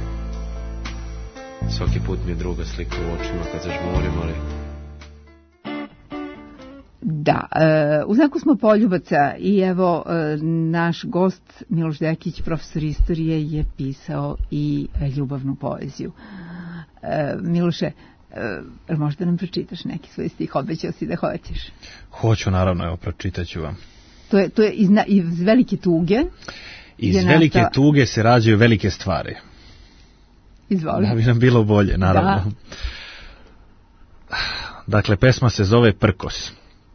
svaki put mi je druga slika u očima kad zažmurim, ali... Da, e, u znaku smo poljubaca i evo e, naš gost Miloš Dekić, profesor istorije, je pisao i ljubavnu poeziju. E, Miloše, e, možda nam pročitaš neki svoj stih, obećao si da hoćeš. Hoću, naravno, evo, pročitaću vam. To je, to je iz, na, iz velike tuge. Iz velike nastava... tuge se rađaju velike stvari. Izvoli. Da bi nam bilo bolje, naravno. Da. Dakle, pesma se zove Prkos.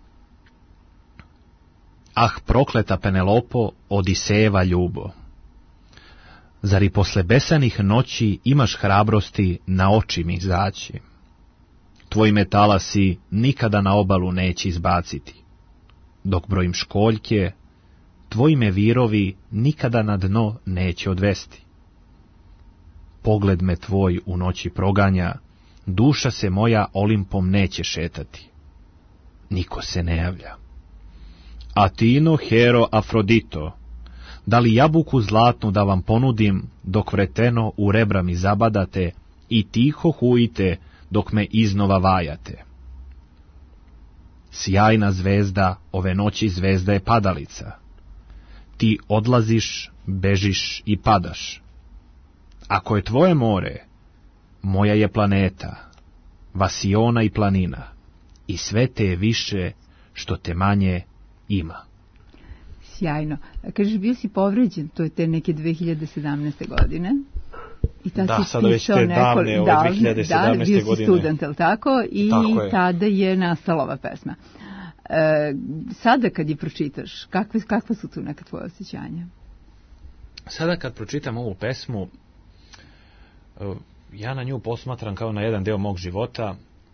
Ah, prokleta Penelopo, Odisejeva ljubo. Zar i posle besanih noći imaš hrabrosti na oči mi izaći? Tvoj metalasi nikada na obalu neće izbaciti. Dok brojim školjke, tvoji me virovi nikada na dno neće odvesti. Pogled me tvoj u noći proganja, duša se moja Olimpom neće šetati. Niko se ne javlja. Atino, Hero, Afrodito, da li jabuku zlatnu da vam ponudim, dok vreteno u rebra mi zabadate i tiho hujite dok me iznova vajate. sjajna zvezda, ove noći zvezda je padalica. Ti odlaziš, bežiš i padaš. Ako je tvoje more, moja je planeta, vasiona i planina, i sve te je više što te manje ima. Sjajno. Kažeš, bio si povređen, to je te neke dve hiljade sedamnaeste. godine. I tad da, si sada već te davne, ove dve hiljade sedamnaeste. Da, bio si godine. student, ali tako? I tako je. Tada je nastala ova pesma. E, sada kad je pročitaš, kakve, kakve su tu neka tvoje osjećanja? Sada kad pročitam ovu pesmu, ja na nju posmatram kao na jedan deo mog života,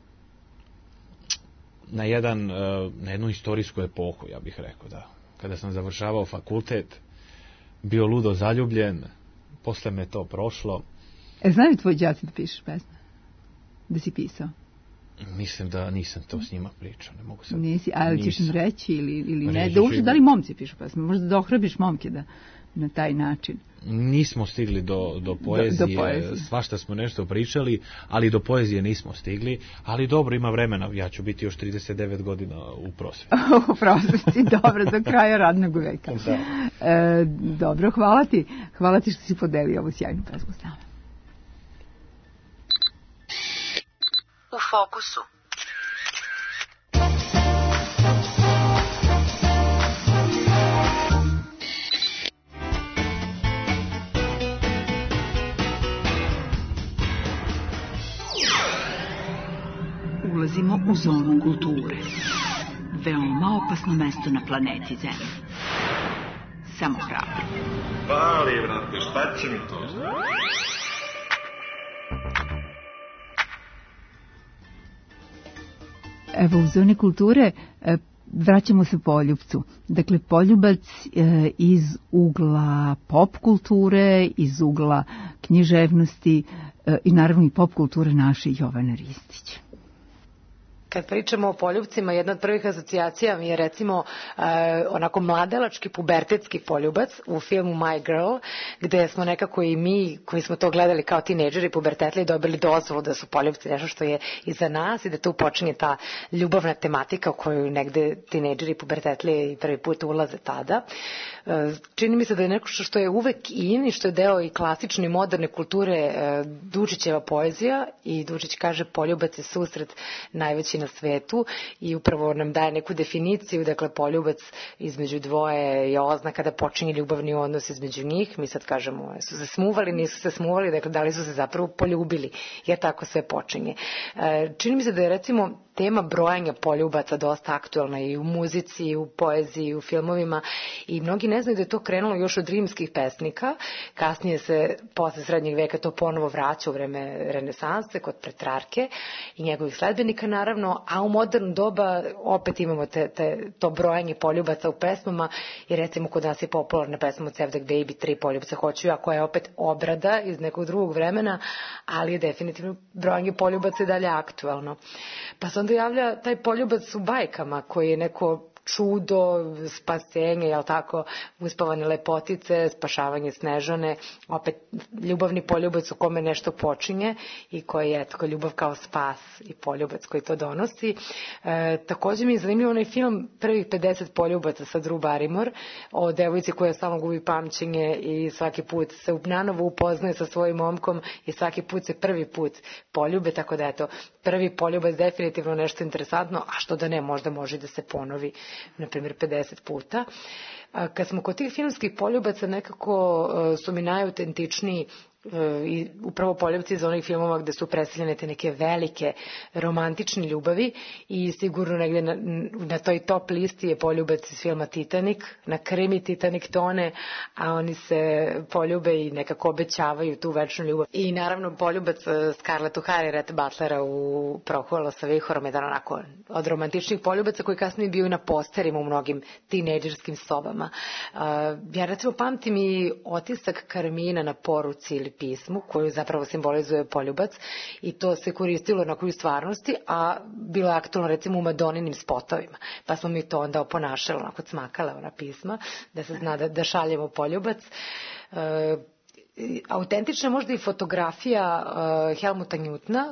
na, jedan, na jednu istorijsku epohu, ja bih rekao, da. Kada sam završavao fakultet, bio ludo zaljubljen, posle me to prošlo. E, znaju tvoji đaci da pišeš pesme? Da si pisao? Mislim da nisam to s njima pričao, ne mogu sad. Nisi, ali ćeš im reći ili, ili ne? Reći Da uopšte, da li momci pišu pesme? Možda da ohrabiš momke da na taj način. Nismo stigli do, do poezije, do, do poezije, svašta smo nešto pričali, ali do poezije nismo stigli, ali dobro, ima vremena, ja ću biti još trideset devet godina u prosveti. U prosveti, dobro, do kraja radnog veka. Da. E, dobro, hvala ti, hvala ti što si podelio ovu sjajnu pesmu s nama. U fokusu. Ulazimo u zonu kulture. Veoma opasno mesto na planeti Zemlji. Samo hrabro. Pali, brate, šta će mi to? Evo, u zoni kulture vraćamo se Poljubcu. Dakle, Poljubac iz ugla pop kulture, iz ugla književnosti i naravno i pop kulture naše Jovane Ristić. Kad pričamo o Poljubcima, jedna od prvih asocijacija mi je recimo e, onako mladelački, pubertetski Poljubac u filmu My Girl, gde smo nekako i mi, koji smo to gledali kao tinejdžeri, pubertetli, dobili dozvolu da su Poljubci nešto što je iza nas i da tu počinje ta ljubavna tematika u koju negde tinejdžeri, pubertetli i prvi put ulaze tada. E, čini mi se da je neko što je uvek in i što je deo i klasične i moderne kulture e, Dučićeva poezija, i Dučić kaže Poljubac je susret najveći na svetu i upravo nam daje neku definiciju, dakle poljubac između dvoje je oznaka da počinje ljubavni odnos između njih. Mi sad kažemo su se smuvali, nisu se smuvali, dakle da li su se zapravo poljubili, jer tako sve počinje. Čini mi se da je recimo tema brojanja poljubaca dosta aktualna i u muzici, i u poeziji, i u filmovima, i mnogi ne znaju da je to krenulo još od rimskih pesnika. Kasnije se posle srednjeg veka to ponovo vraća u vreme renesanse kod Petrarke i njegovih sledbenika naravno, a u moderno doba opet imamo te, te, to brojanje poljubaca u pesmama, i recimo kod nas je popularna pesma od Sevdak Baby, tri poljubca hoću ja, koja je opet obrada iz nekog drugog vremena, ali je definitivno brojanje poljubaca i dalje aktualno. Pa se onda javlja taj poljubac u bajkama koji je neko čudo, spasenje, jel tako, uspavane lepotice, spašavanje Snežane, opet ljubavni poljubac u kome nešto počinje i koji je tako ljubav kao spas i poljubac koji to donosi. E, također mi je zanimljivo onaj film Prvih pedeset poljubaca sa Drew Barrymore o devojci koja samo gubi pamćenje i svaki put se nanovo upoznaje sa svojim momkom i svaki put se prvi put poljube, tako da je to prvi poljubac definitivno nešto interesantno, a što da ne, možda može da se ponovi na primjer pedeset puta. Kad smo kod tih filmskih poljubaca, nekako su mi najautentičniji i upravo poljubci iz onih filmova gde su predstavljene te neke velike romantične ljubavi, i sigurno negde na, na toj top listi je poljubac iz filma Titanic, na krimi Titanic tone, a oni se poljube i nekako obećavaju tu večnu ljubav. I naravno poljubac Scarlett O'Hara i Rhett Butlera u Prohvala sa vihorom, jedan onako od romantičnih poljubaca koji kasnije bio na posterima u mnogim tinejdžerskim sobama. Ja recimo pamtim i otisak karmina na poruci ili pismu, koju zapravo simbolizuje poljubac, i to se koristilo onako u stvarnosti, a bilo je aktualno recimo u Madoninim spotovima, pa smo mi to onda oponašali, onako cmakale ona pisma, da se zna da, da šaljemo poljubac. E, autentična možda i fotografija uh, Helmuta Newtona,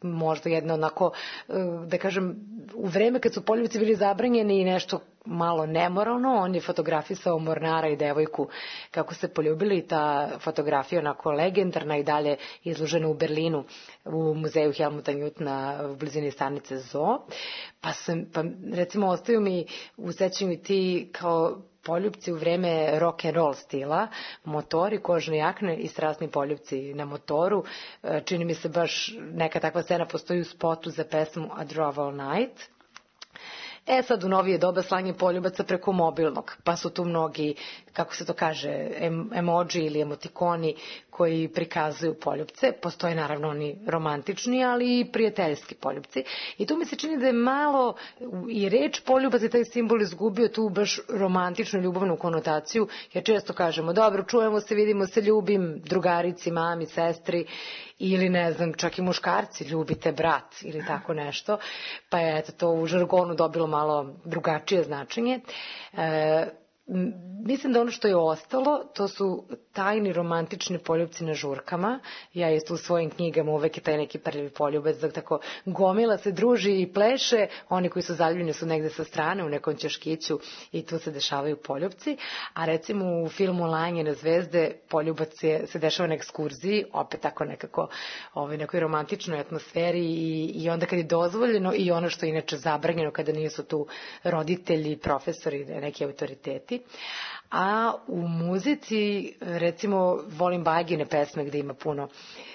možda jedna onako, da kažem, u vreme kad su poljubci bili zabranjeni i nešto malo nemoralno, on je fotografisao mornara i devojku kako se poljubili i ta fotografija onako legendarna i dalje izložena u Berlinu u muzeju Helmuta Newtona u blizini stanice Zoo. Pa, sam, pa recimo ostaju mi u sećanju ti kao poljupci u vreme rock and roll stila, motori, kožne jakne i strasni poljupci na motoru. Čini mi se baš neka takva scena postoji u spotu za pesmu A Drove All Night. E sad u novije doba slanje poljubaca preko mobilnog, pa su tu mnogi, kako se to kaže, emoji ili emotikoni koji prikazuju poljupce. Postoje naravno oni romantični, ali i prijateljski poljupci. I tu mi se čini da je malo i reč poljubac i taj simbol izgubio tu baš romantičnu ljubavnu konotaciju, jer često kažemo, dobro, čujemo se, vidimo se, ljubim drugarici, mami, sestri, ili ne znam, čak i muškarci, ljubite brat ili tako nešto, pa je eto, to u žargonu dobilo malo drugačije značenje. E, mislim da ono što je ostalo, to su tajni romantični poljubci na žurkama. Ja isto u svojim knjigama uvek je taj neki prljavi poljubac, da tako gomila se druži i pleše, oni koji su zaljubljeni su negde sa strane u nekom ćoškiću i tu se dešavaju poljubci. A recimo u filmu Lanjene zvezde poljubac je, se dešava na ekskurziji, opet tako nekako ovaj, nekoj romantičnoj atmosferi i, i onda kad je dozvoljeno i ono što je inače zabranjeno kada nisu tu roditelji, profesori, neki autoriteti. A u muzici, recimo, volim Bajgine pesme gde ima puno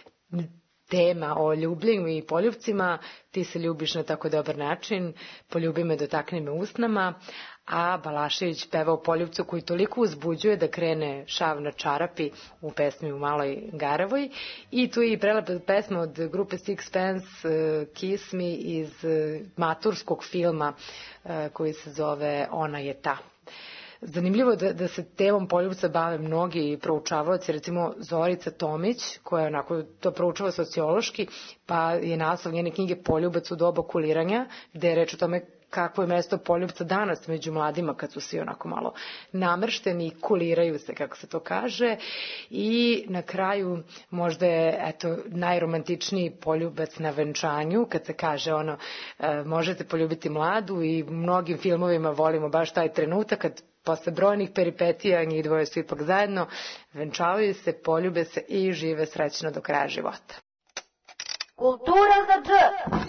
tema o ljubljenju i poljubcima. Ti se ljubiš na tako dobar način, poljubi me, dotakni me usnama. A Balašević peva o poljubcu koji toliko uzbuđuje da krene šav na čarapi u pesmi U maloj Garavoj. I tu je i prelepa pesma od grupe Sixpence, uh, Kiss Me, iz uh, maturskog filma uh, koji se zove Ona je ta. Zanimljivo je da, da se temom poljubca bave mnogi proučavaoci, recimo Zorica Tomić, koja onako to proučava sociološki, pa je naslov njene knjige Poljubac u doba kuliranja, gde je reč o tome kako je mesto poljubca danas među mladima kad su svi onako malo namršteni, kuliraju se, kako se to kaže. I na kraju možda je eto, najromantičniji poljubac na venčanju, kad se kaže ono, e, možete poljubiti mladu, i u mnogim filmovima volimo baš taj trenutak kad posle brojnih peripetija njih dvoje su ipak zajedno, venčavaju se, poljube se i žive srećno do kraja života. Kultura za dž.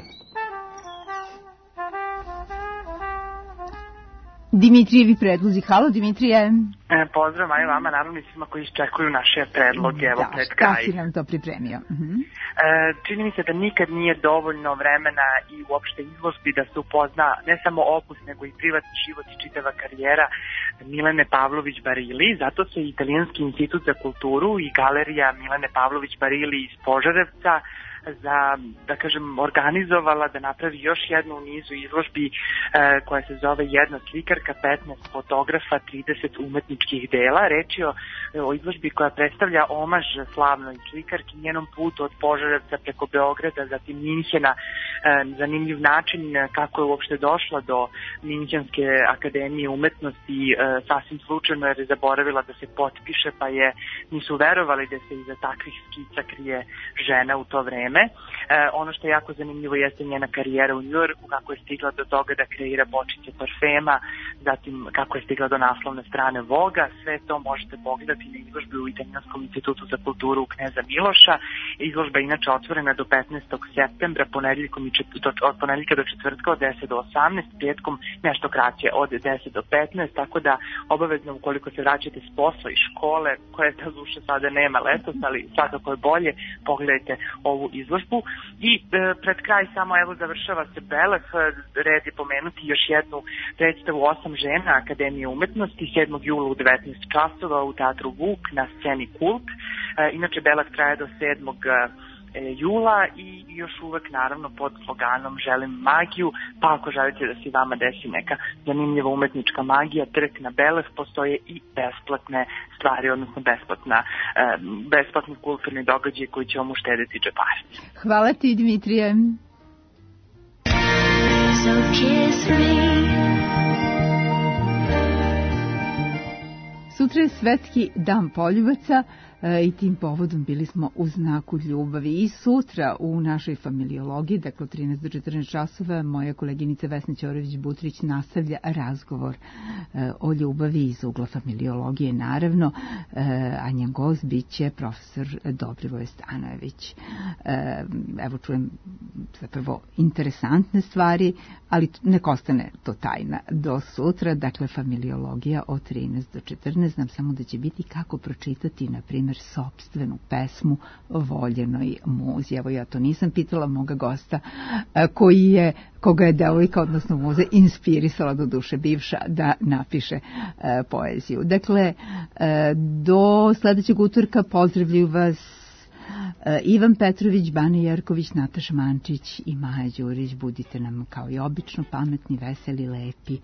Dimitrijevi predlozi. Halo, Dimitrije. E, pozdrav, aj vama, naravno i svima koji iščekuju naše predloge, evo da, pred kraj. Da, si nam to pripremio. Uh-huh. E, čini mi se da nikad nije dovoljno vremena i uopšte izložbi da se upozna ne samo opus, nego i privatni život i čitava karijera Milene Pavlović Barili. Zato se Italijanski institut za kulturu i galerija Milene Pavlović Barili iz Požarevca za, da kažem, organizovala da napravi još jednu u nizu izložbi e, koja se zove Jedna slikarka, petnaest fotografa, trideset umetničkih dela. Reč je o, o izložbi koja predstavlja omaž slavnoj slikarki, njenom putu od Požarevca preko Beograda, zatim Minhena, e, zanimljiv način kako je uopšte došla do Minhenske akademije umetnosti, e, sasvim slučajno jer je zaboravila da se potpiše, pa je nisu verovali da se iza takvih skica krije žena u to vreme. E, ono što je jako zanimljivo jeste njena karijera u Njujorku, kako je stigla do toga da kreira bočice parfema, zatim kako je stigla do naslovne strane Voga. Sve to možete pogledati na izložbi u Italijanskom institutu za kulturu u Kneza Miloša. Izložba je inače otvorena do petnaestog septembra, ponedjeljkom i čet, do, od ponedjeljka do četvrtka od deset do osamnaest, petkom nešto kraće od deset do petnaest, tako da obavezno ukoliko se vraćate s posla i škole, koje ta duša sada nema letos, ali svakako je bolje, pogledajte ovu izložbu. I e, pred kraj samo evo završava se Beleh, red je pomenuti još jednu predstavu Osam žena Akademije umetnosti sedmog jula u devetnaest časova u Teatru Vuk na sceni Kult. E, inače Beleh traje do sedmog jula i još uvek naravno pod sloganom Želim magiju, pa ako želite da se vama desi neka zanimljiva umetnička magija, trk na Beleh, postoje i besplatne stvari, odnosno besplatna, eh, besplatni kulturni događaj koji će vam uštediti džepare. Hvala ti, Dimitrije. So kiss me. Sutra Sutra je Svetski dan poljubaca i tim povodom bili smo u znaku ljubavi. I sutra u našoj familiologiji, dakle od trinaest do četrnaest časova, moja koleginica Vesna Ćorović-Butrić nastavlja razgovor o ljubavi iz ugla familiologije, naravno, a njen gost biće profesor Dobrivoje Stanojević. Evo čujem zapravo interesantne stvari, ali nek ostane to tajna do sutra, dakle familiologija od trinaest do četrnaest. Znam samo da će biti kako pročitati, na primjer, sopstvenu pesmu voljenoj muzi. Evo, ja to nisam pitala moga gosta koji je, koga je devojka, odnosno muze, inspirisala, do duše bivša, da napiše e, poeziju. Dakle, e, do sledećeg utorka pozdravljaju vas e, Ivan Petrović, Bane Jerković, Nataša Mančić i Maja Đurić. Budite nam kao i obično pametni, veseli, lepi,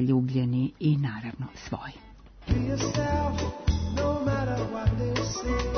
zaljubljeni i naravno svoji. No matter what they say.